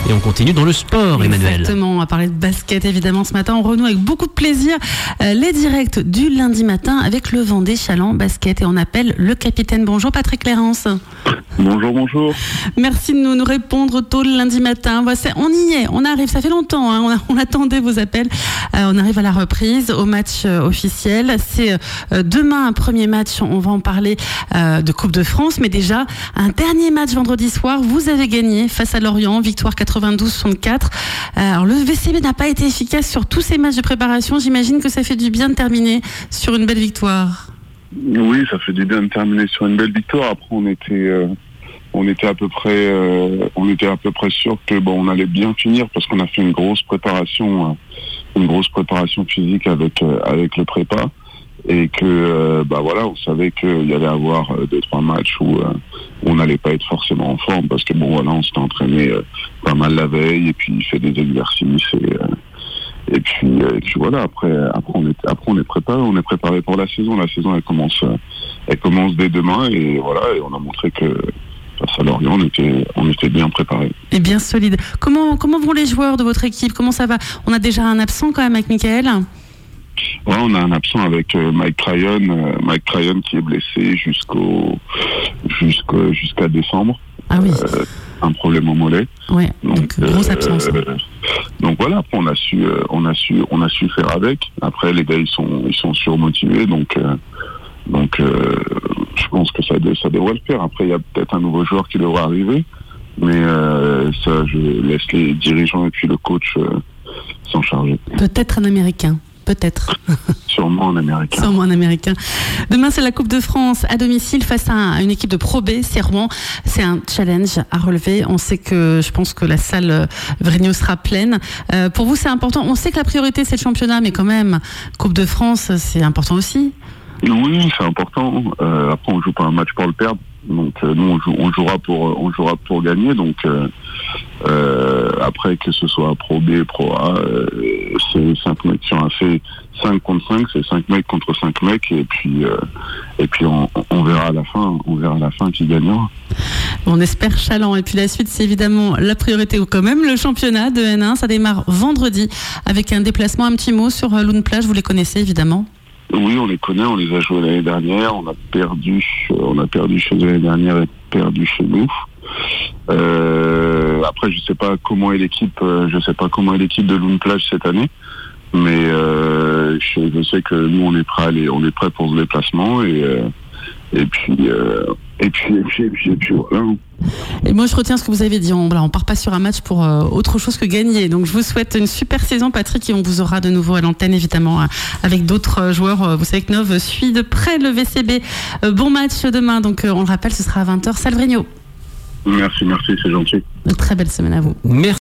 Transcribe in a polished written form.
Et on continue dans le sport, Emmanuel. Exactement, on va parler de basket évidemment ce matin. On renoue avec beaucoup de plaisir les directs du lundi matin avec le Vendée Chaland Basket. Et on appelle le capitaine. Bonjour Patrick Clérance. Bonjour. Merci de nous répondre tôt le lundi matin. On y est, on arrive, ça fait longtemps, hein, on attendait vos appels. On arrive à la reprise, au match officiel. C'est demain un premier match, on va en parler de Coupe de France. Mais déjà, un dernier match vendredi soir, vous avez gagné face à Lorient, victoire 92-64. Alors le VCB n'a pas été efficace sur tous ces matchs de préparation. J'imagine que ça fait du bien de terminer sur une belle victoire. Oui, ça fait du bien de terminer sur une belle victoire. Après, on était à peu près sûr que on allait bien finir parce qu'on a fait une grosse préparation physique avec le prépa et que on savait qu'il y allait avoir 2-3 matchs où on n'allait pas être forcément en forme parce que on s'était entraîné pas mal la veille et puis il fait des exercices et puis voilà, après on est préparé pour la saison. La saison elle commence dès demain et voilà, et on a montré que face à Lorient on était bien préparés. Et bien solide. Comment vont les joueurs de votre équipe? Comment ça va? On a déjà un absent quand même avec Michael. Ouais, on a un absent avec Mike Tryon qui est blessé jusqu'à décembre. Ah oui. Un problème au mollet. Ouais. Donc grosse absence. Donc voilà, après on a su faire avec. Après les gars ils sont surmotivés donc je pense que ça devrait le faire. Après il y a peut-être un nouveau joueur qui devrait arriver, mais ça je laisse les dirigeants et puis le coach s'en charger. Peut-être un Américain. Peut-être. Sûrement un Américain. Demain, c'est la Coupe de France à domicile face à une équipe de Pro B, c'est Rouen. C'est un challenge à relever. Je pense que la salle Vrigno sera pleine. Pour vous, c'est important. On sait que la priorité, c'est le championnat, mais quand même, Coupe de France, c'est important aussi. Oui, c'est important. Après, on joue pas un match pour le perdre. Donc nous on jouera pour gagner. Donc après que ce soit Pro B, Pro A, c'est 5 mecs sur un fait 5 contre 5, c'est 5 mecs contre 5 mecs et puis on verra à la fin qui gagnera. On espère Chaland et puis la suite c'est évidemment la priorité ou quand même le championnat de N1, ça démarre vendredi avec un déplacement. Un petit mot sur Loun Plage, vous les connaissez évidemment. Oui, on les connaît, on les a joués l'année dernière, on a perdu chez eux l'année dernière et perdu chez nous. Après, je sais pas comment est l'équipe de Loun Plage cette année, mais je sais que nous on est prêt pour ce déplacement et puis voilà. Et moi je retiens ce que vous avez dit, on part pas sur un match pour autre chose que gagner. Donc je vous souhaite une super saison Patrick et on vous aura de nouveau à l'antenne évidemment avec d'autres joueurs. Vous savez que Nov suit de près le VCB. Bon match demain, donc on le rappelle, ce sera à 20h, salle Vrigno. Merci, c'est gentil. Une très belle semaine à vous. Merci.